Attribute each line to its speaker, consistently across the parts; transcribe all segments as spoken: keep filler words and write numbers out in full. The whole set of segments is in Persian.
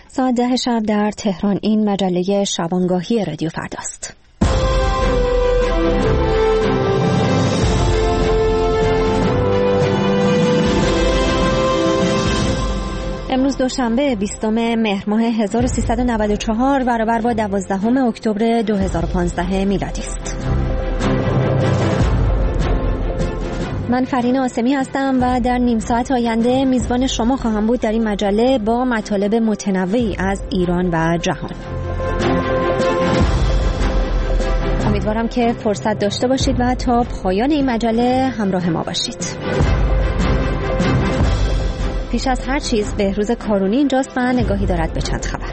Speaker 1: ساعت ده شب در تهران. این مجله شبانگاهی رادیو فرداست. امروز دوشنبه بیستم مهر ماه هزار و سیصد و نود و چهار برابر با دوازدهم اکتبر دو هزار و پانزده میلادی است. من فرین آسمی هستم و در نیم ساعت آینده میزبان شما خواهم بود در این مجله با مطالب متنوعی از ایران و جهان. امیدوارم که فرصت داشته باشید و تا پایان این مجله همراه ما باشید. پیش از هر چیز بهروز کارونی اینجاست و نگاهی دارد به چند خبر.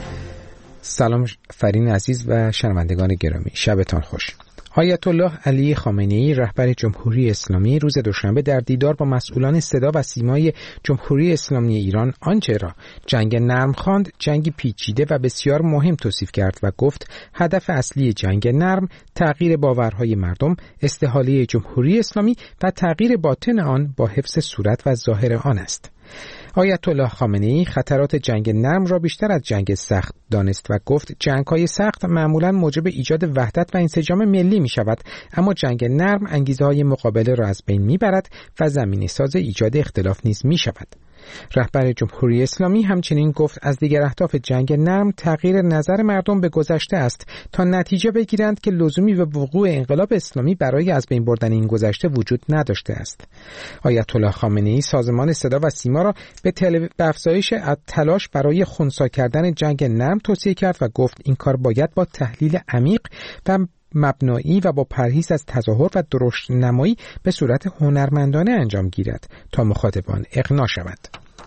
Speaker 2: سلام فرین عزیز و شنوندگان گرامی، شبتان خوش. آیت الله علی خامنه‌ای رهبر جمهوری اسلامی روز دوشنبه در دیدار با مسئولان صدا و سیمای جمهوری اسلامی ایران آنچه را جنگ نرم خواند جنگی پیچیده و بسیار مهم توصیف کرد و گفت هدف اصلی جنگ نرم تغییر باورهای مردم، استحاله جمهوری اسلامی و تغییر باطن آن با حفظ صورت و ظاهر آن است. آیت الله خامنه‌ای خطرات جنگ نرم را بیشتر از جنگ سخت دانست و گفت جنگ‌های سخت معمولاً موجب ایجاد وحدت و انسجام ملی می‌شود، اما جنگ نرم انگیزه‌های مقابله را از بین می‌برد و زمینه‌ساز ایجاد اختلاف نیز می‌شود. رهبر جمهوری اسلامی همچنین گفت از دیگر اهداف جنگ نرم تغییر نظر مردم به گذشته است تا نتیجه بگیرند که لزومی به وقوع انقلاب اسلامی برای از بین بردن این گذشته وجود نداشته است. آیت الله خامنه‌ای سازمان صدا و سیما را به, تل... به افزایش تلاش برای خنثی کردن جنگ نرم توصیه کرد و گفت این کار باید با تحلیل عمیق و مبنایی و با پرهیز از تظاهر و درشت نمایی به صورت هنرمندانه انجام گیرد تا مخاطبان اقناع شود.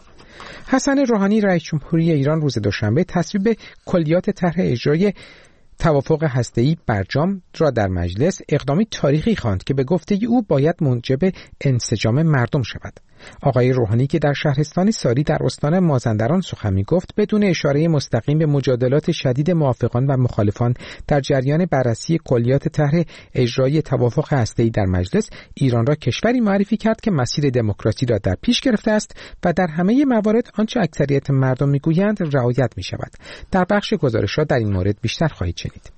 Speaker 2: حسن روحانی رئیس جمهوری ایران روز دوشنبه تصویب کلیات طرح اجرای توافق هسته‌ای برجام را در مجلس اقدامی تاریخی خواند که به گفته او باید موجب انسجام مردم شود. آقای روحانی که در شهرستان ساری در استان مازندران سخن می‌گفت بدون اشاره مستقیم به مجادلات شدید موافقان و مخالفان در جریان بررسی کلیات طرح اجرایی توافق هسته‌ای در مجلس، ایران را کشوری معرفی کرد که مسیر دموکراسی را در پیش گرفته است و در همه موارد آنچه اکثریت مردم می‌گویند رعایت می‌شود. در بخش گزارش‌ها در این مورد بیشتر خواهید شنید.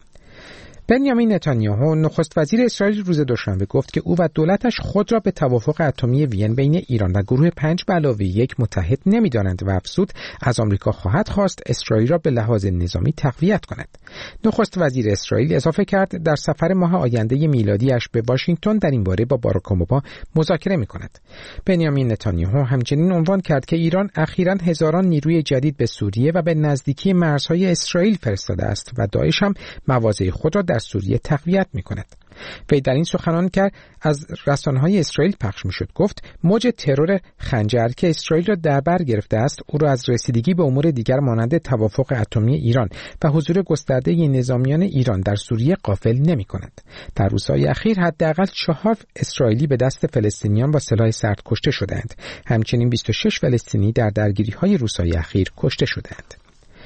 Speaker 2: بنیامین نتانیاهو نخست وزیر اسرائیل روز دوشنبه گفت که او و دولتش خود را به توافق اتمی وین بین ایران و گروه پنج به علاوه یک متحد نمی‌دانند و افزود از آمریکا خواهد خواست اسرائیل را به لحاظ نظامی تقویت کند. نخست وزیر اسرائیل اضافه کرد در سفر ماه آینده میلادیش به واشنگتن در این باره با باراک اوباما مذاکره می‌کند. بنیامین نتانیاهو همچنین عنوان کرد که ایران اخیراً هزاران نیروی جدید به سوریه و به نزدیکی مرزهای اسرائیل فرستاده است و داعش هم مواضع خود را در سوریه تقویت می‌کند. وی در این سخنان که از رسانه‌های اسرائیل پخش می‌شد گفت موج ترور خنجر که اسرائیل را در بر گرفته است او را از رسیدگی به امور دیگر مانند توافق اتمی ایران و حضور گسترده نظامیان ایران در سوریه غافل نمی‌کند. در روزهای اخیر حداقل چهار اسرائیلی به دست فلسطینیان با سلاح سرد کشته شدند. همچنین بیست و شش فلسطینی در درگیری‌های روزهای اخیر کشته شدند.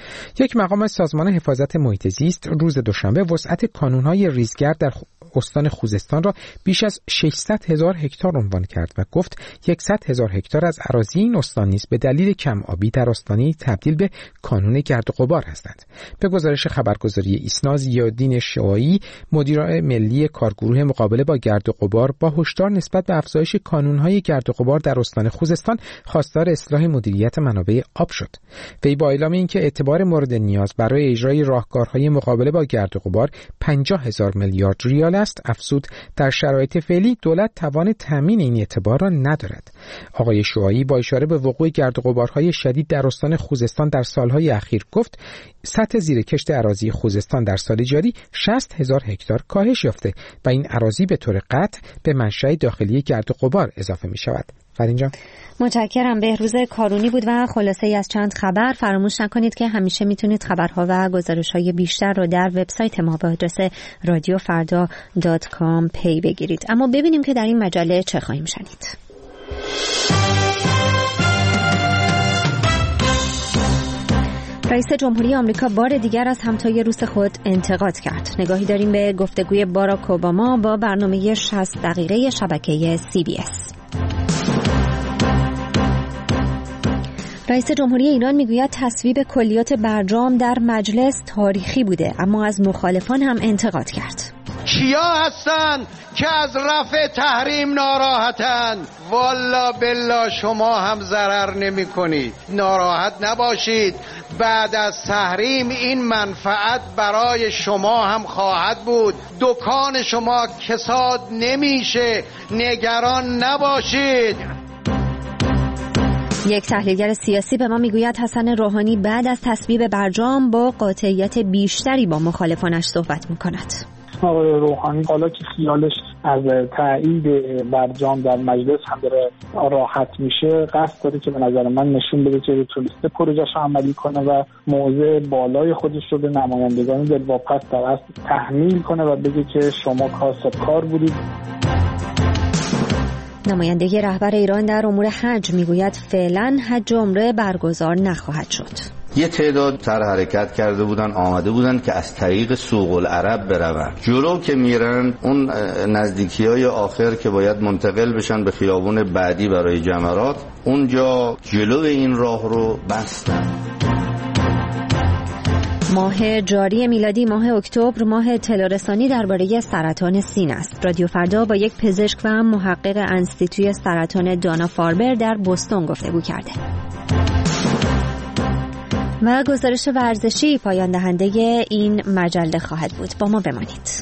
Speaker 2: یک مقام از سازمان حفاظت محیط زیست روز دوشنبه وسعت کانون‌های ریزگرد در استان خوزستان را بیش از ششصد هزار هکتار عنوان کرد و گفت صد هزار هکتار از اراضی این استان نیز به دلیل کم آبی در استانی تبدیل به کانون گرد و غبار هستند. به گزارش خبرگزاری ایسنا، ضیاءالدین شعاعی مدیر ملی کارگروه مقابله با گرد و غبار با هشدار نسبت به افزایش کانون‌های گرد و غبار در استان خوزستان خواستار اصلاح مدیریت منابع آب شد. وی با اعلام اینکه اعتبار مورد نیاز برای اجرای راهکارهای مقابله با گرد و غبار پنجاه هزار میلیارد ریال است، افزود در شرایط فعلی دولت توان تامین این اعتبار را ندارد. آقای شعاعی با اشاره به وقوع گرد و غبارهای شدید در استان خوزستان در سالهای اخیر گفت سطح زیرکشت اراضی خوزستان در سال جاری شصت هزار هکتار کاهش یافته و این اراضی به طور قطع به منشأ داخلی گرد و غبار اضافه می شود. فرینجان
Speaker 1: متشکرم. بهروز کارونی بود و خلاصه ای از چند خبر. فراموش نکنید که همیشه میتونید خبرها و گزارش‌های بیشتر رو در وبسایت ما به آدرس رادیو فردا دات کام پی بگیرید. اما ببینیم که در این مجله چه خواهیم شنید. رئیس جمهوری آمریکا بار دیگر از همتای روس خود انتقاد کرد. نگاهی داریم به گفتگوی باراک اوباما با برنامه شصت دقیقه شبکه سی بی اس. رئیس جمهوری ایران میگوید تصویب کلیات برجام در مجلس تاریخی بوده، اما از مخالفان هم انتقاد کرد.
Speaker 3: کیا هستن که از رفع تحریم ناراحتن؟ والا بالله شما هم ضرر نمی کنید، ناراحت نباشید. بعد از تحریم این منفعت برای شما هم خواهد بود. دکان شما کساد نمیشه، نگران نباشید.
Speaker 1: یک تحلیلگر سیاسی به ما میگوید حسن روحانی بعد از تصویب برجام با قاطعیت بیشتری با مخالفانش صحبت میکند.
Speaker 4: آقای روحانی حالا که خیالش از تایید برجام در مجلس هم داره راحت میشه، قصد داره که به نظر من نشون بده که تولیست پروژه‌اش عملی کنه و موضع بالای خودش رو به نمایندگان دلواپس در اصل تحمیل کنه و بگه که شما کاسبکار بودید.
Speaker 1: نماینده رهبر ایران در امور حج میگوید فعلا حج و عمره برگزار نخواهد شد.
Speaker 5: یه تعداد سر حرکت کرده بودن، آمده بودن که از طریق سوق العرب برون. جلو که میرن اون نزدیکی‌های آخر که باید منتقل بشن به خیابون بعدی برای جمرات، اونجا جلو این راه رو بستن.
Speaker 1: ماه جاری میلادی ماه اکتبر ماه اطلاع رسانی درباره سرطان سینه است. رادیو فردا با یک پزشک و محقق انستیتوی سرطان دانا فاربر در بوستون گفتگو کرده. و گزارش ورزشی پایان دهنده این مجله خواهد بود. با ما بمانید.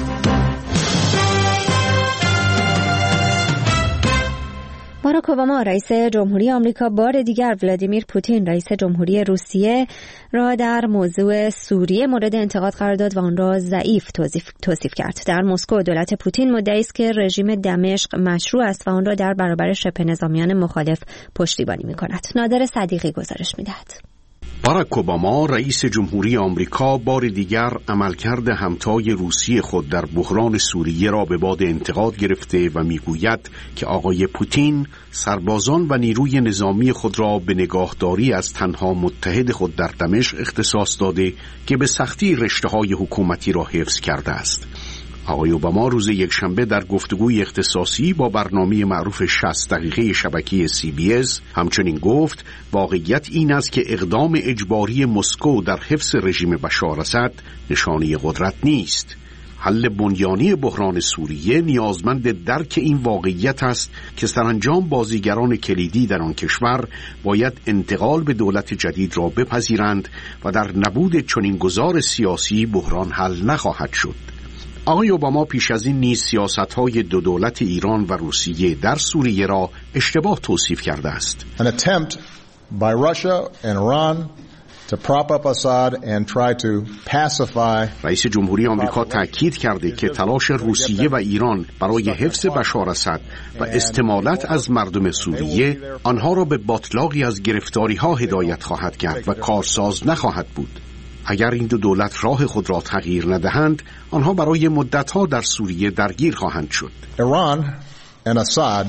Speaker 1: باراک اوباما رئیس جمهوری آمریکا بار دیگر ولادیمیر پوتین رئیس جمهوری روسیه را در موضوع سوریه مورد انتقاد قرار داد و آن را ضعیف توصیف, توصیف کرد. در مسکو دولت پوتین مدعی است که رژیم دمشق مشروع است و آن را در برابر شبه نظامیان مخالف پشتیبانی می‌کند. نادر صدیقی گزارش می‌دهد.
Speaker 6: باراک اوباما رئیس جمهوری آمریکا بار دیگر عملکرد همتای روسیه خود در بحران سوریه را به باد انتقاد گرفته و میگوید که آقای پوتین سربازان و نیروی نظامی خود را به نگاهداری از تنها متحد خود در دمشق اختصاص داده که به سختی رشته‌های حکومتی را حفظ کرده است. آقای اوباما روز یکشنبه در گفتگوی اختصاصی با برنامه معروف شصت دقیقه شبکه سی بی اس همچنین گفت واقعیت این است که اقدام اجباری مسکو در حفظ رژیم بشار اسد نشانه قدرت نیست. حل بنیانی بحران سوریه نیازمند درک این واقعیت است که سرانجام بازیگران کلیدی در آن کشور باید انتقال به دولت جدید را بپذیرند و در نبود چنین گذار سیاسی بحران حل نخواهد شد. آقای اوباما پیش از این نیز سیاست‌های دو دولت ایران و روسیه در سوریه را اشتباه توصیف کرده است.
Speaker 7: An attempt by Russia and Iran to prop up Assad and try to pacify.
Speaker 6: رئیس جمهوری آمریکا تاکید کرده که تلاش روسیه و ایران برای حفظ بشار اسد و استمالت از مردم سوریه آنها را به باطلاقی از گرفتاری‌ها هدایت خواهد کرد و کارساز نخواهد بود. اگر این دو دولت راه خود را تغییر ندهند، آنها برای مدت‌ها در سوریه درگیر خواهند شد.
Speaker 7: Iran and Assad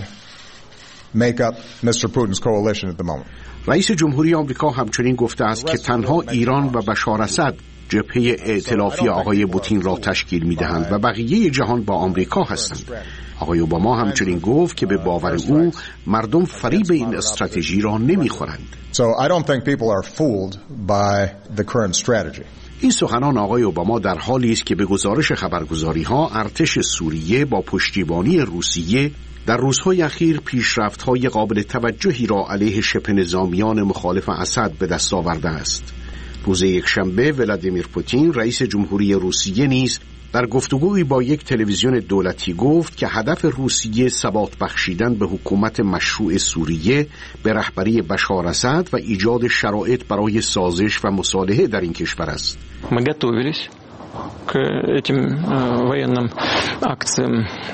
Speaker 7: make up میستر Putin's coalition at the moment.
Speaker 6: رئیس جمهوری آمریکا همچنین گفته است که تنها ایران و بشار اسد جبهه ائتلافی آقای پوتین را تشکیل می‌دهند و بقیه جهان با آمریکا هستند. آقای اوباما همچنین گفت که به باور او مردم فریب این استراتژی را نمی‌خورند.
Speaker 7: So I don't think people are fooled by the current strategy.
Speaker 6: این سخنان آقای اوباما در حالی است که به گزارش خبرگزاری‌ها ارتش سوریه با پشتیبانی روسیه در روزهای اخیر پیشرفت‌های قابل توجهی را علیه شبه نظامیان مخالف اسد به دست آورده است. روز یکشنبه ولادیمیر پوتین رئیس جمهوری روسیه نیز در گفتگویی با یک تلویزیون دولتی گفت که هدف روسیه ثبات بخشیدن به حکومت مشروع سوریه به رهبری بشار اسد و ایجاد شرایط برای سازش و مصالحه در این کشور است.
Speaker 8: Мы готовились к этим военным акциям.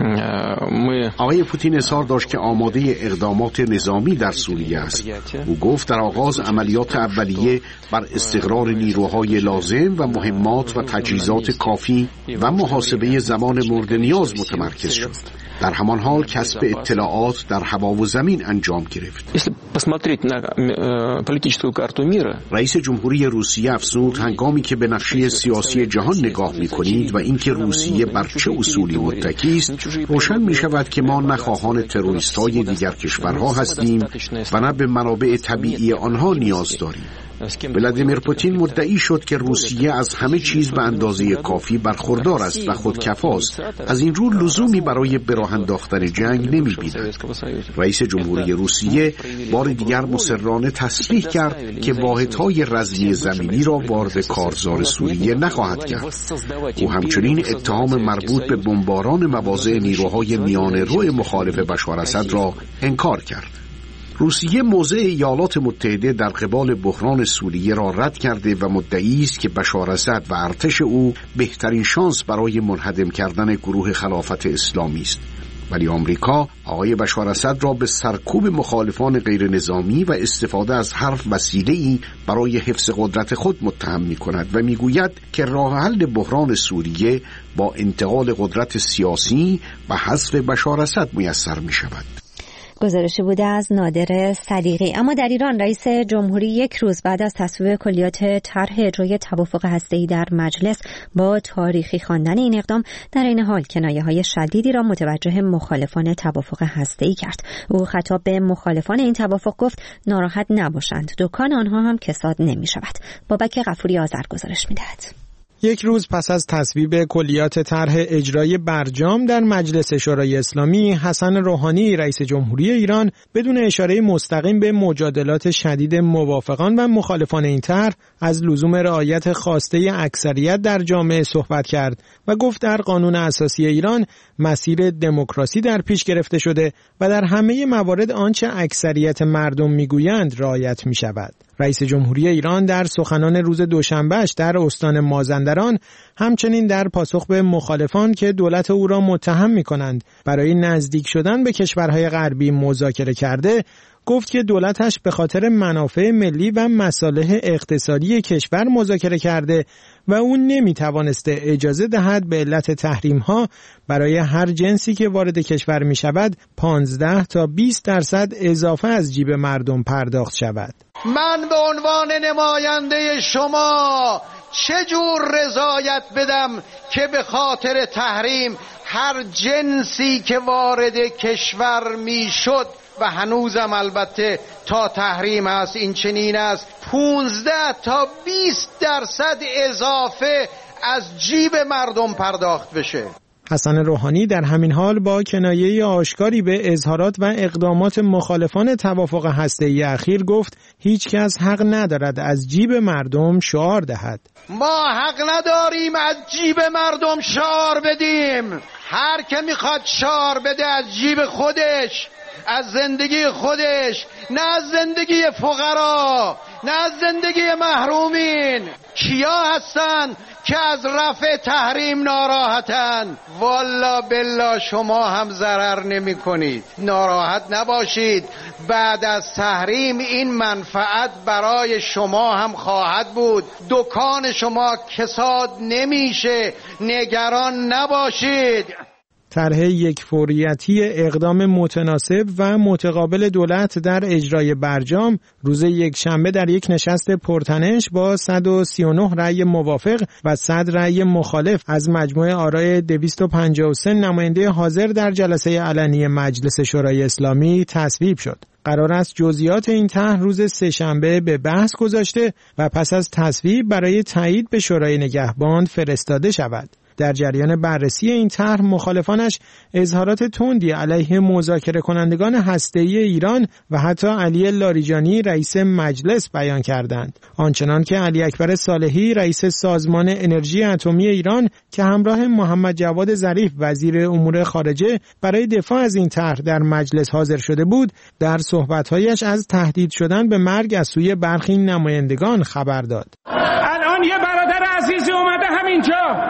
Speaker 8: Мы
Speaker 6: آقای پوتین اظهار داشت که آماده اقدامات نظامی در سوریه است. او گفت در آغاز عملیات اولیه بر استقرار نیروهای لازم و مهمات و تجهیزات کافی و محاسبه زمان مورد نیاز متمرکز شد. در همان حال کسب اطلاعات در هوا و زمین انجام گرفت. رئیس جمهوری روسیه افزود هنگامی که به نقشه سیاسی جهان نگاه می‌کنید و اینکه روسیه بر چه اصولی متکی است، روشن می‌شود که ما نه خواهان تروریست‌های دیگر کشورها هستیم و نه به منابع طبیعی آنها نیاز داریم. ولادیمیر پوتین مدعی شد که روسیه از همه چیز به اندازه کافی برخوردار است و خودکفاست. از این رو لزومی برای به راه انداختن جنگ نمی‌بیند. رئیس جمهوری روسیه بار دیگر مصرانه تصریح کرد که واحدهای رزمی زمینی را وارد کارزار سوریه نخواهد کرد. او همچنین اتهام مربوط به بمباران مواضع نیروهای میانه‌رو مخالف بشار اسد را انکار کرد. روسیه موضع ایالات متحده در قبال بحران سوریه را رد کرده و مدعی است که بشار اسد و ارتش او بهترین شانس برای منهدم کردن گروه خلافت اسلامی است. ولی آمریکا آقای بشار اسد را به سرکوب مخالفان غیر نظامی و استفاده از هر وسیله‌ای برای حفظ قدرت خود متهم می‌کند و می‌گوید که راه حل بحران سوریه با انتقال قدرت سیاسی و حذف بشار اسد میسر می‌شود.
Speaker 1: گزارشی بوده از نادر صدیقی. اما در ایران رئیس جمهوری یک روز بعد از تصویب کلیات طرح اجرای توافق هسته‌ای در مجلس با تاریخی خواندن این اقدام در این حال کنایه‌های شدیدی را متوجه مخالفان توافق هسته‌ای کرد. او خطاب به مخالفان این توافق گفت ناراحت نباشند، دکان آنها هم کساد نمی‌شود. بابک غفوری آذر گزارش می‌دهد.
Speaker 9: یک روز پس از تصویب کلیات طرح اجرای برجام در مجلس شورای اسلامی، حسن روحانی رئیس جمهوری ایران بدون اشاره مستقیم به مجادلات شدید موافقان و مخالفان این طرح از لزوم رعایت خواسته اکثریت در جامعه صحبت کرد و گفت در قانون اساسی ایران مسیر دموکراسی در پیش گرفته شده و در همه موارد آنچه اکثریت مردم میگویند رعایت میشود. رئیس جمهوری ایران در سخنان روز دوشنبهش در استان مازندران همچنین در پاسخ به مخالفان که دولت او را متهم می‌کنند برای نزدیک شدن به کشورهای غربی مذاکره کرده، گفت که دولتش به خاطر منافع ملی و مصالح اقتصادی کشور مذاکره کرده و او نمی‌توانسته اجازه دهد به علت تحریم‌ها برای هر جنسی که وارد کشور می‌شود پانزده تا بیست درصد اضافه از جیب مردم پرداخت شود.
Speaker 3: من به عنوان نماینده شما چجور رضایت بدم که به خاطر تحریم هر جنسی که وارد کشور میشد و هنوزم البته تا تحریم هست این چنین است، پونزده تا بیست درصد اضافه از جیب مردم پرداخت بشه.
Speaker 9: حسن روحانی در همین حال با کنایه آشکاری به اظهارات و اقدامات مخالفان توافق هسته‌ای اخیر گفت هیچ کس حق ندارد از جیب مردم شعار دهد.
Speaker 3: ما حق نداریم از جیب مردم شعار بدیم. هر که میخواد شعار بده از جیب خودش، از زندگی خودش، نه از زندگی فقرا، نه از زندگی محرومین. کیا هستن که از رفع تحریم ناراحتن؟ والا بالله شما هم ضرر نمی کنید. ناراحت نباشید، بعد از تحریم این منفعت برای شما هم خواهد بود. دکان شما کساد نمیشه، نگران نباشید.
Speaker 9: طرح یک فوریتی اقدام متناسب و متقابل دولت در اجرای برجام روز یک شنبه در یک نشست پرتنش با صد و سی و نه رأی موافق و صد رأی مخالف از مجموع آرای دویست و پنجاه و سه نماینده حاضر در جلسه علنی مجلس شورای اسلامی تصویب شد. قرار است جزئیات این طرح روز سه‌شنبه به بحث گذاشته و پس از تصویب برای تایید به شورای نگهبان فرستاده شود. در جریان بررسی این طرح مخالفانش اظهارات تندی علیه مذاکره کنندگان هسته‌ای ایران و حتی علی لاریجانی رئیس مجلس بیان کردند. آنچنان که علی اکبر صالحی رئیس سازمان انرژی اتمی ایران که همراه محمد جواد ظریف وزیر امور خارجه برای دفاع از این طرح در مجلس حاضر شده بود، در صحبت‌هایش از تهدید شدن به مرگ از سوی برخی نمایندگان خبر داد.
Speaker 10: الان یه برادر عزیزی اومده همینجا،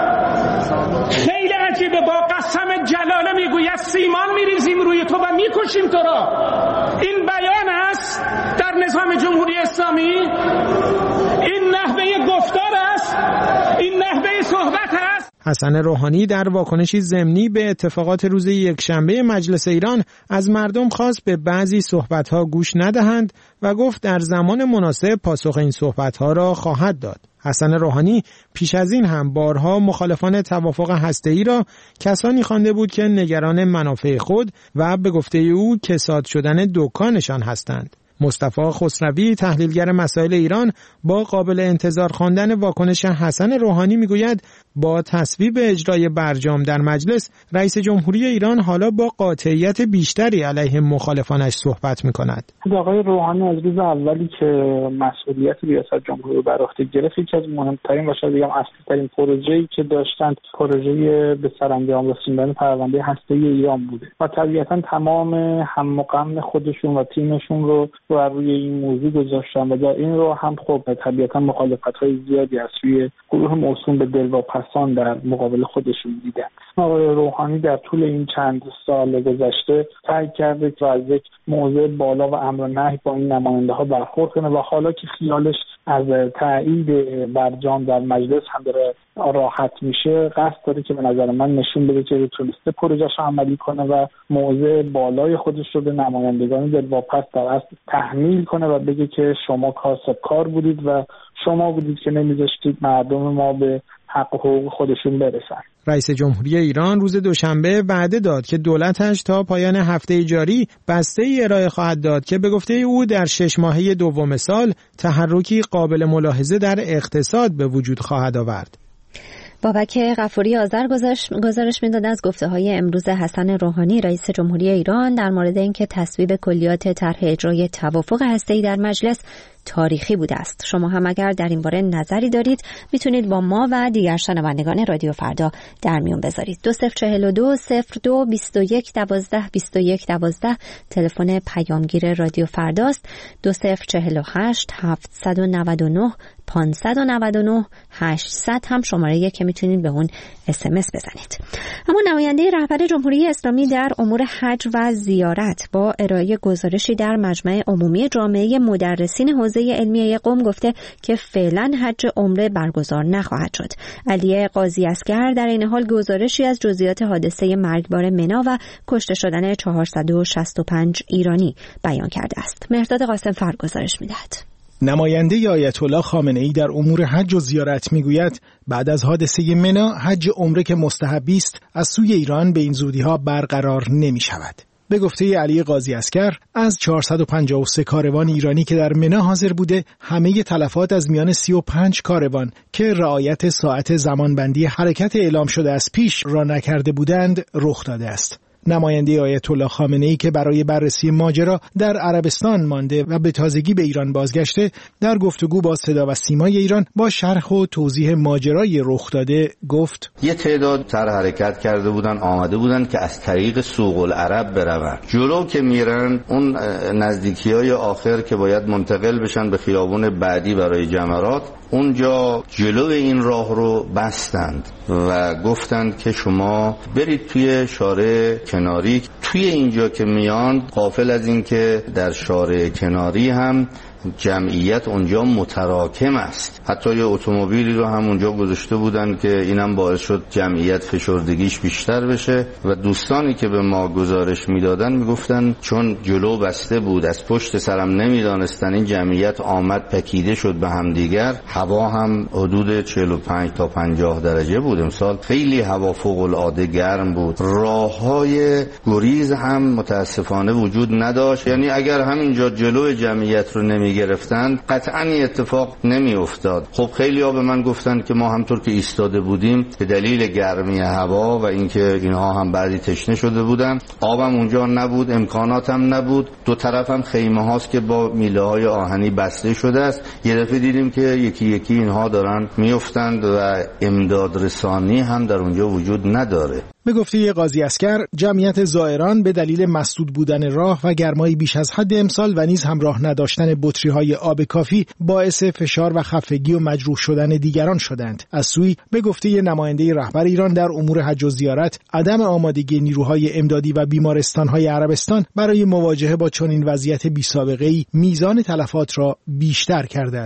Speaker 10: خیلی عجیبه، با قسم جلاله میگوید سیمان میریزیم روی تو و میکشیم تو را. این بیان است در نظام جمهوری اسلامی؟ این نحوه گفتار است؟ این نحوه صحبت است؟
Speaker 9: حسن روحانی در واکنشی ضمنی به اتفاقات روز یکشنبه مجلس ایران از مردم خواست به بعضی صحبت‌ها گوش ندهند و گفت در زمان مناسب پاسخ این صحبت‌ها را خواهد داد. حسن روحانی پیش از این هم بارها مخالفان توافق هسته‌ای را کسانی خوانده بود که نگران منافع خود و به گفته او کساد شدن دکانشان هستند. مصطفی خسروی تحلیلگر مسائل ایران با قابل انتظار خواندن واکنش حسن روحانی میگوید با تصویب اجرای برجام در مجلس رئیس جمهوری ایران حالا با قاطعیت بیشتری علیه مخالفانش صحبت میکند.
Speaker 4: آقای روحانی از روز اولی که مسئولیت ریاست جمهوری رو بر عهده گرفت یکی از مهمترین و شاید بگم اصلی‌ترین پروژه‌ای که داشتند پروژه به سرانجام رسوندن پرونده هسته‌ای ایران بوده و طبیعتاً تمام هم و غم خودشون و تیمشون رو بر روی این موضوع گذاشتن و در این رو هم خب طبیعتاً مخالفت‌های زیادی از سوی گروه موسوم به دلواپسان در مقابل خودشون دیدن. آقای روحانی در طول این چند سال گذشته سعی کرده که از یک موضع بالا و امر و نهی با این نماینده‌ها برخورد کنه و حالا که خیالش از تایید برجام در مجلس هم داره راحت میشه قصد داره که به نظر من نشون بده که تونسته پروژه‌اش عملی کنه و موضع بالای خودش رو به نمایندگان دلواپس در اصل تحمیل کنه و بگه که شما کاسب کار بودید و شما بودید که نمیذاشتید مردم ما به حق و حقوق خودشون برسن.
Speaker 9: رئیس جمهوری ایران روز دوشنبه وعده داد که دولتش تا پایان هفته جاری بسته‌ای ارائه خواهد داد که به گفته او در شش ماهه دوم سال تحرکی قابل ملاحظه در اقتصاد به وجود خواهد آورد.
Speaker 1: بابک غفوری آذر گزارش, گزارش می‌داد از گفته‌های امروز حسن روحانی رئیس جمهوری ایران در مورد اینکه تصویب کلیات طرح اجرای توافق هسته‌ای در مجلس تاریخی بوده است. شما هم اگر در این باره نظری دارید میتونید با ما و دیگر شنوندگان رادیو فردا در میون بذارید. دو صفر چهل و دو صفر دو بیست و یک دوازده بیست و یک دوازده تلفن پیامگیر رادیو فرداست. دو صفر چهل و هشت هفتصد و نود و نه پانصد و نود و نه هشتصد هم شماره که میتونید به اون اس ام اس بزنید. اما نماینده رهبر جمهوری اسلامی در امور حج و زیارت با ارائه گزارشی در مجمع عمومی جامعه مدرسین حوزه علمیه قم گفته که فعلا حج عمره برگزار نخواهد شد. علی قاضی اسکر در این حال گزارشی از جزئیات حادثه مرگبار منا و کشته شدن چهارصد و شصت و پنج ایرانی بیان کرده است. مهرداد قاسم فر گزارش می‌دهد.
Speaker 11: نماینده آیت الله خامنه‌ای در امور حج و زیارت میگوید بعد از حادثه منا حج عمره که مستحبی است از سوی ایران به این زودی‌ها برقرار نمی‌شود. به گفته علی قاضی اسکر از چهارصد و پنجاه و سه کاروان ایرانی که در منا حاضر بوده همه تلفات از میان سی و پنج کاروان که رعایت ساعت زمانبندی حرکت اعلام شده از پیش را نکرده بودند رخ داده است. نماینده آیت الله خامنه‌ای که برای بررسی ماجرا در عربستان مانده و به تازگی به ایران بازگشته در گفتگو با صدا و سیمای ایران با شرح و توضیح ماجرای رخ داده گفت
Speaker 5: یه تعداد سر حرکت کرده بودن آمده بودن که از طریق سوق العرب برون جلو که میرن اون نزدیکی‌های آخر که باید منتقل بشن به خیابون بعدی برای جمرات اونجا جلو این راه رو بستند و گفتند که شما برید توی شارع کناری. توی اینجا که میان غافل از این که در شارع کناری هم جمعیت اونجا متراکم است. حتی یه اتومبیلی رو هم اونجا گذاشته بودن که اینم باعث شد جمعیت فشردگیش بیشتر بشه و دوستانی که به ما گزارش میدادن میگفتن چون جلو بسته بود از پشت سرم نمیدانستن این جمعیت آمد پکیده شد به هم دیگر. هوا هم حدود چهل و پنج تا پنجاه درجه بود امسال، خیلی هوا فوق العاده گرم بود. راههای گریز هم متاسفانه وجود نداشت، یعنی اگر همینجا جلو جمعیت رو نمی گرفتن قطعاً این اتفاق نمی افتاد. خب خیلی ها به من گفتن که ما همطور که ایستاده بودیم به دلیل گرمی هوا و اینکه اینها هم بعضی تشنه شده بودن، آبم اونجا نبود، امکانات هم نبود، دو طرف هم خیمه هاست که با میله های آهنی بسته شده است. یه دفعه دیدیم که یکی یکی اینها دارن میافتند و امداد رسانی هم در اونجا وجود نداره.
Speaker 11: به گفته قاضی اسکر جمعیت زائران به دلیل مسدود بودن راه و گرمایی بیش از حد امسال و نیز همراه نداشتن بطری‌های آب کافی باعث فشار و خفگی و مجروح شدن دیگران شدند. از سوی به گفته نماینده رهبر ایران در امور حج و زیارت عدم آمادگی نیروهای امدادی و بیمارستان‌های عربستان برای مواجهه با چنین وضعیت بی‌سابقه‌ای میزان تلفات را بیشتر کرده است.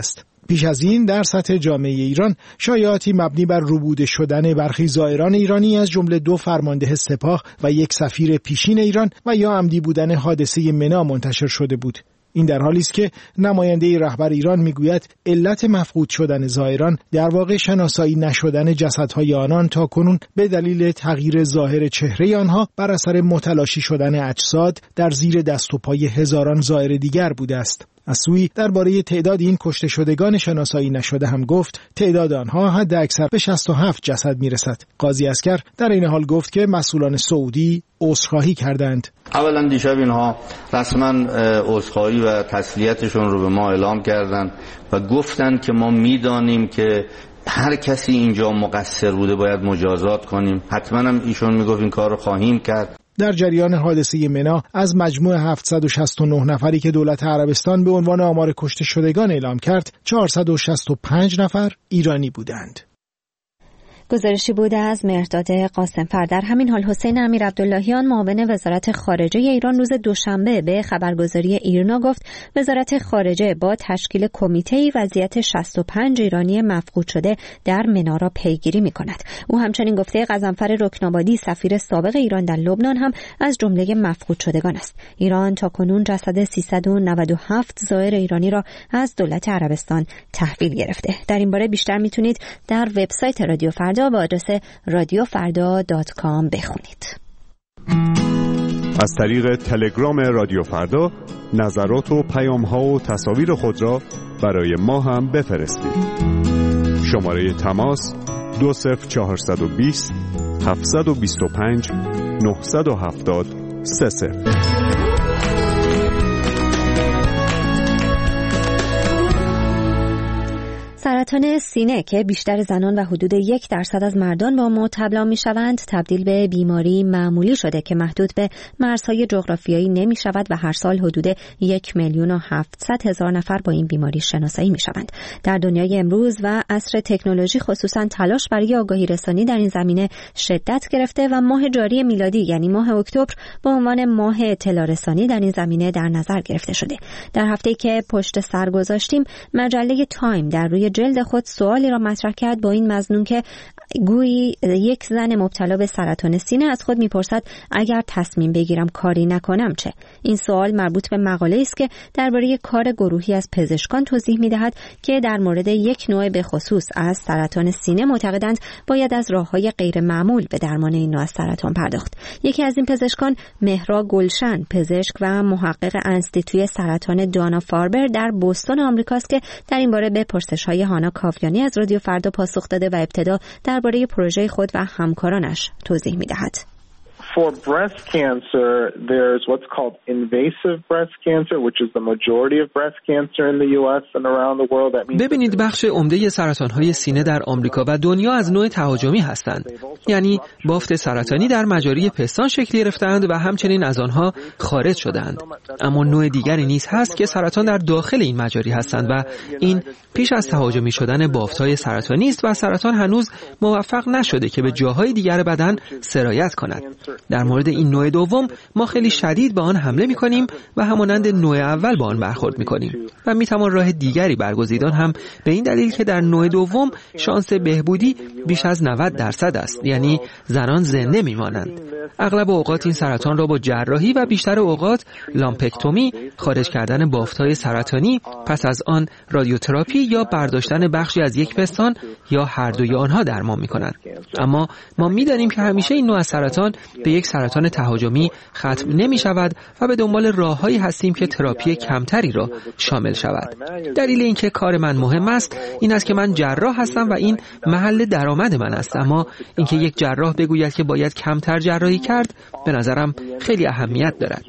Speaker 11: پیش از این در سطح جامعه ایران شایعاتی مبنی بر ربوده شدن برخی زائران ایرانی از جمله دو فرمانده سپاه و یک سفیر پیشین ایران و یا عمدی بودن حادثه منا منتشر شده بود. این در حالی است که نماینده رهبر ایران میگوید علت مفقود شدن زائران در واقع شناسایی نشدن جسدهای آنان تا کنون به دلیل تغییر ظاهر چهره آنها بر اثر متلاشی شدن اجساد در زیر دست و پای هزاران زائر دیگر بوده است. از سوی درباره تعداد این کشته شدگان شناسایی نشده هم گفت تعداد آنها حد اکثر به شصت و هفت جسد میرسد. قاضی عسکر در این حال گفت که مسئولان سعودی عذرخواهی کردند.
Speaker 5: اولا دیشب اینها رسما عذرخواهی و تسلیتشون رو به ما اعلام کردند و گفتند که ما میدانیم که هر کسی اینجا مقصر بوده باید مجازات کنیم. حتما هم ایشون میگفت این کار رو خواهیم کرد.
Speaker 11: در جریان حادثه منا از مجموع هفتصد و شصت و نه نفری که دولت عربستان به عنوان آمار کشته شدگان اعلام کرد، چهارصد و شصت و پنج نفر ایرانی بودند.
Speaker 1: گزارشی بوده از مهرداد قاسمفر. در همین حال حسین امیر عبداللهیان معاون وزارت خارجه ایران روز دوشنبه به خبرگزاری ایرنا گفت وزارت خارجه با تشکیل کمیته‌ای وضعیت شصت و پنج ایرانی مفقود شده در منا را پیگیری می‌کند. او همچنین گفته غضنفر رکنابادی سفیر سابق ایران در لبنان هم از جمله مفقود شدگان است. ایران تاکنون جسد سیصد و نود و هفت زائر ایرانی را از دولت عربستان تحویل گرفته. در این باره بیشتر می‌تونید در وبسایت رادیو فردا با آدرس رادیو فردا دات کام بخونید.
Speaker 12: از طریق تلگرام رادیو فردا نظرات و پیام‌ها و تصاویر خود را برای ما هم بفرستید. شماره تماس دو صفر چهارصد و بیست هفتصد و بیست و پنج نهصد و هفتاد سه صفر.
Speaker 1: سرطان سینه که بیشتر زنان و حدود یک درصد از مردان با آن مبتلا می‌شوند تبدیل به بیماری معمولی شده که محدود به مرزهای جغرافیایی نمی‌شود و هر سال حدود یک میلیون و هفتصد هزار نفر با این بیماری شناسایی می‌شوند. در دنیای امروز و عصر تکنولوژی خصوصاً تلاش برای آگاهی رسانی در این زمینه شدت گرفته و ماه جاری میلادی یعنی ماه اکتبر به عنوان ماه اطلاع رسانی در این زمینه در نظر گرفته شده. در هفته‌ای که پشت سر گذاشتیم مجله تایم در روی جلد خود سوالی را مطرح کرد با این مضمون که گویی یک زن مبتلا به سرطان سینه از خود میپرسد اگر تصمیم بگیرم کاری نکنم چه؟ این سوال مربوط به مقاله است که درباره کار گروهی از پزشکان توضیح میدهد که در مورد یک نوع به خصوص از سرطان سینه معتقدند باید از راههای غیر معمول به درمان این نوع از سرطان پرداخت. یکی از این پزشکان مهرا گلشن، پزشک و محقق انستیتوی سرطان دانا فاربر در بوستون آمریکاست که در این باره به پرسش‌های هانا کاویانی از رادیو فردا پاسخ داده و ابتدا درباره پروژه خود و همکارانش توضیح می‌دهد.
Speaker 13: For breast cancer, there's what's called invasive breast cancer, which is the majority of breast cancer in the U S and around the world. That means
Speaker 14: ببینید بخش عمده سرطان‌های سینه در آمریکا و دنیا از نوع تهاجمی هستند. یعنی بافت سرطانی در مجاری پستان شکل گرفتند و همچنین از آنها خارج شدند. اما نوع دیگری نیز هست که سرطان در داخل این مجاری هستند و این پیش از تهاجمی شدن بافت‌های سرطانی است و سرطان هنوز موفق نشده که به جاهای دیگر بدن سرایت کند. در مورد این نوع دوم ما خیلی شدید به آن حمله می‌کنیم و همانند نوع اول با آن برخورد می‌کنیم و می‌توان راه دیگری برگزیدن هم به این دلیل که در نوع دوم شانس بهبودی بیش از نود درصد است، یعنی زنان زنده می‌مانند. اغلب اوقات این سرطان را با جراحی و بیشتر اوقات لامپکتومی، خارج کردن بافت‌های سرطانی، پس از آن رادیوتراپی یا برداشتن بخشی از یک پستان یا هر دوی آنها درمان می‌کنند. اما ما می‌دانیم که همیشه این نوع سرطان به یک سرطان تهاجمی ختم نمی شود و به دنبال راههایی هستیم که تراپی کمتری را شامل شود. دلیل اینکه کار من مهم است این است که من جراح هستم و این محل درآمد من است، اما اینکه یک جراح بگوید که باید کمتر جراحی کرد به نظرم خیلی اهمیت دارد.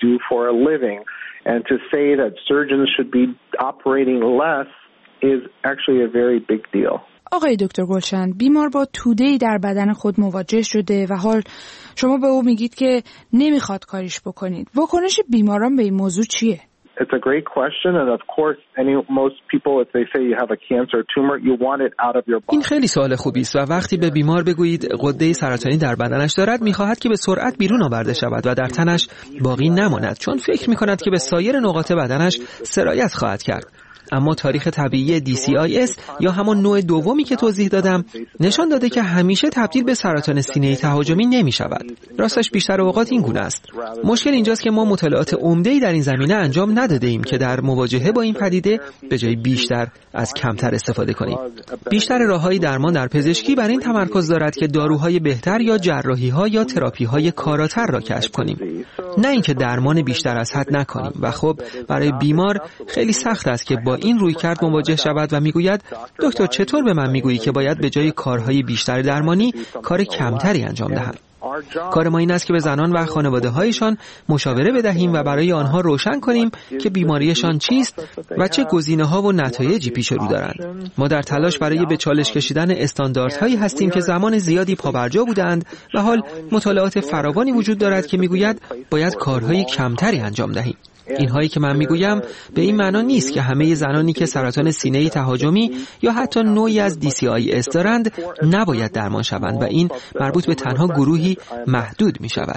Speaker 15: آقای دکتر گلشن، بیمار با توده‌ای در بدن خود مواجه شده و حال شما به او میگید که نمیخواد کاریش بکنید. واکنش بیماران به این موضوع چیه؟
Speaker 13: It's a great question and of course any most people if they say you have a cancer tumor you want it out of your body.
Speaker 14: این خیلی سوال خوبی است و وقتی به بیمار بگویید غده سرطانی در بدنش دارد میخواهد که به سرعت بیرون آورده شود و در تنش باقی نماند، چون فکر میکند که به سایر نقاط بدنش سرایت خواهد کرد. اما تاریخ طبیعی دی سی آی اس یا همان نوع دومی که توضیح دادم نشان داده که همیشه تبدیل به سرطان سینه تهاجمی نمی شود. راستش بیشتر اوقات این گونه است. مشکل اینجاست که ما مطالعات عمده‌ای در این زمینه انجام نداده ایم که در مواجهه با این پدیده به جای بیشتر از کمتر استفاده کنیم. بیشتر راههای درمان در پزشکی بر این تمرکز دارد که داروهای بهتر یا جراحی‌ها یا تراپی‌های کاراتر را کشف کنیم، نه اینکه درمان بیشتر از حد نکنیم. و خب برای بیمار خیلی سخت است که با این رویکرد مواجه شود و میگوید دکتر چطور به من میگویی که باید به جای کارهای بیشتر درمانی کار کمتری انجام دهم؟ کار ما این است که به زنان و خانواده‌هایشان مشاوره بدهیم و برای آنها روشن کنیم که بیماریشان چیست و چه گزینه‌ها و نتایجی پیش رو دارند. ما در تلاش برای به چالش کشیدن استانداردهایی هستیم که زمان زیادی پابرجا بودند و حال مطالعات فراوانی وجود دارد که میگوید باید کارهای کمتری انجام دهیم. اینهایی که من میگویم به این معنا نیست که همه زنانی که سرطان سینه تهاجمی یا حتی نوعی از دی سی آی اس دارند نباید درمان شوند و این مربوط به تنها گروهی محدود می شود.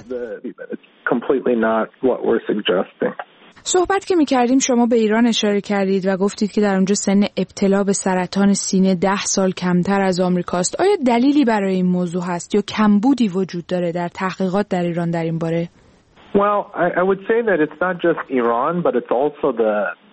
Speaker 15: صحبت که می‌کردیم شما به ایران اشاره کردید و گفتید که در اونجا سن ابتلا به سرطان سینه ده سال کمتر از آمریکاست. آیا دلیلی برای این موضوع هست یا کمبودی وجود داره در تحقیقات در ایران در این باره؟
Speaker 13: Well, I, I would say that it's not just Iran, but it's also the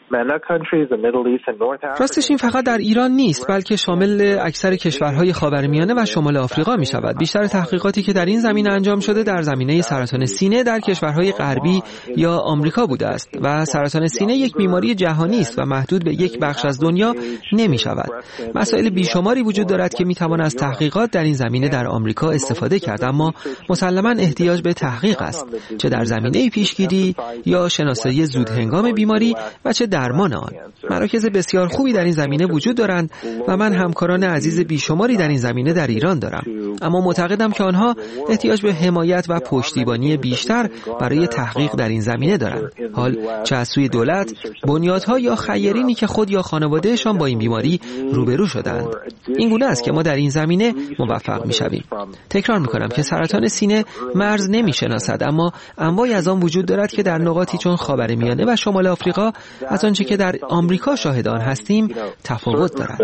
Speaker 14: راستش این فقط در ایران نیست بلکه شامل اکثر کشورهای خاورمیانه و شمال آفریقا می شود. بیشتر تحقیقاتی که در این زمینه انجام شده در زمینه سرطان سینه در کشورهای غربی یا آمریکا بوده است و سرطان سینه یک بیماری جهانی است و محدود به یک بخش از دنیا نمی شود. مسائل بیشماری وجود دارد که می توان از تحقیقات در این زمینه در آمریکا استفاده کرد، اما مسلماً احتیاج به تحقیق است، چه در زمینه پیشگیری یا شناسایی زود هنگام بیماری و چه درمان آن. مراکز بسیار خوبی در این زمینه وجود دارند و من همکاران عزیز بیشماری در این زمینه در ایران دارم، اما معتقدم که آنها احتیاج به حمایت و پشتیبانی بیشتر برای تحقیق در این زمینه دارند، حال چه از سوی دولت، بنیادها یا خیرینی که خود یا خانوادهشان با این بیماری روبرو شدند. این گونه است که ما در این زمینه موفق می‌شویم. تکرار می‌کنم که سرطان سینه مرز نمی‌شناسد، اما انواعی از آن وجود دارد که در نقاطی چون خاورمیانه و شمال آفریقا از آنچه که در آمریکا شاهدان هستیم تفاوت دارد.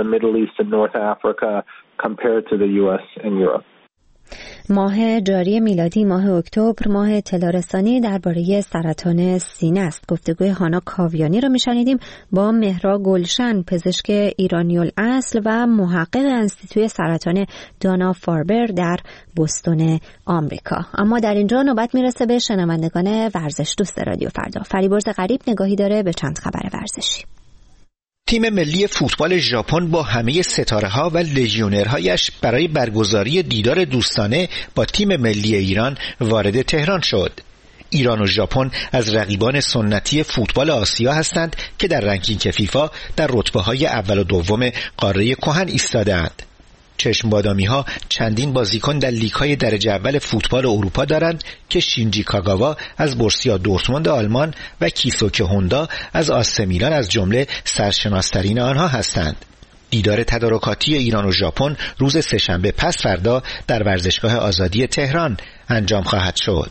Speaker 1: ماه جاری میلادی ماه اکتبر ماه اطلاع رسانی درباره سرطان سینه است. گفتگوی هانا کاویانی را میشنیدیم با مهرا گلشن، پزشک ایرانی الاصل و محقق انستیتوی سرطان دانا فاربر در بوستون آمریکا. اما در اینجا نوبت میرسه به شنوندگان ورزش دوست رادیو فردا. فریبرز غریب نگاهی داره به چند خبر ورزشی.
Speaker 16: تیم ملی فوتبال ژاپن با همه ستاره‌ها و لژیونرهایش برای برگزاری دیدار دوستانه با تیم ملی ایران وارد تهران شد. ایران و ژاپن از رقیبان سنتی فوتبال آسیا هستند که در رنکینگ فیفا در رتبه‌های اول و دوم قاره کهن ایستاده‌اند. چشم بادامی ها چندین بازیکن در لیگ‌های درجه اول فوتبال اروپا دارند که شینجی کاگاوا از بورسیا دورتموند آلمان و کیسوکه هوندا از آسه میلان از جمله سرشناس‌ترین آنها هستند. دیدار تدارکاتی ایران و ژاپن روز سه‌شنبه پس فردا در ورزشگاه آزادی تهران انجام خواهد شد.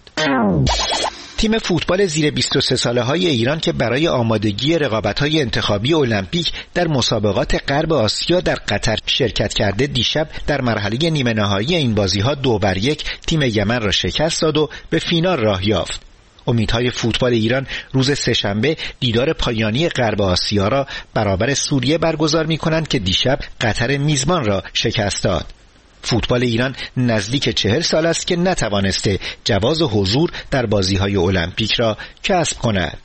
Speaker 16: تیم فوتبال زیر بیست و سه ساله های ایران که برای آمادگی رقابت‌های انتخابی المپیک در مسابقات غرب آسیا در قطر شرکت کرده دیشب در مرحله نیمه نهایی این بازی‌ها دو بر یک تیم یمن را شکست داد و به فینال راه یافت. امیدهای فوتبال ایران روز سه‌شنبه دیدار پایانی غرب آسیا را برابر سوریه برگزار می‌کنند که دیشب قطر میزبان را شکست داد. فوتبال ایران نزدیک چهل سال است که نتوانسته جواز حضور در بازی‌های المپیک را کسب کند.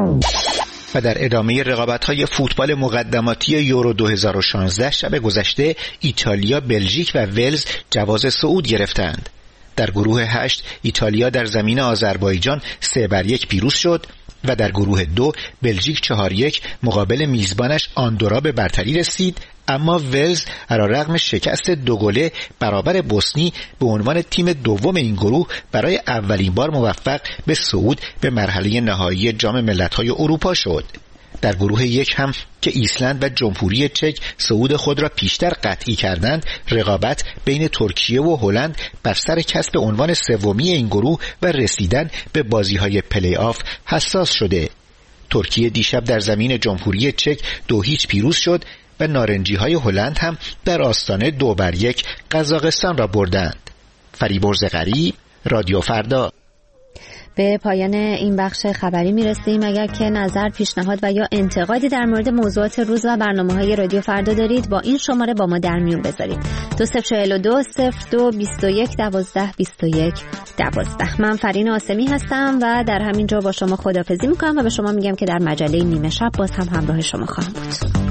Speaker 16: و در ادامه رقابت‌های فوتبال مقدماتی یورو دو هزار و شانزده شب گذشته ایتالیا، بلژیک و ولز جواز صعود گرفتند. در گروه هشت ایتالیا در زمین آذربایجان سه بر یک پیروز شد و در گروه دو بلژیک چهار یک مقابل میزبانش آندورا به برتری رسید، اما ولز علیرغم شکست دو گله برابر بوسنی به عنوان تیم دوم این گروه برای اولین بار موفق به صعود به مرحله نهایی جام ملت‌های اروپا شد. در گروه یک هم که ایسلند و جمهوری چک صعود خود را پیشتر قطعی کردند، رقابت بین ترکیه و هلند بر سر کسب عنوان سومی این گروه و رسیدن به بازی‌های پلی آف حساس شده. ترکیه دیشب در زمین جمهوری چک دو هیچ پیروز شد و نارنجی های هلند هم در آستانه دو بر یک قزاقستان را بردند. فریبرز غریب، رادیو فردا.
Speaker 1: به پایان این بخش خبری میرسیم. اگر که نظر، پیشنهاد و یا انتقادی در مورد موضوعات روز و برنامه‌های رادیو فردا دارید، با این شماره با ما در میون بذارید. دو صفر چهل و دو صفر دو بیست و یک دوازده بیست و یک دوازده. من فرین آسمی هستم و در همین جا با شما خداحافظی میکنم و به شما میگم که در مجله نیمه شب باز هم همراه شما خواهم بود.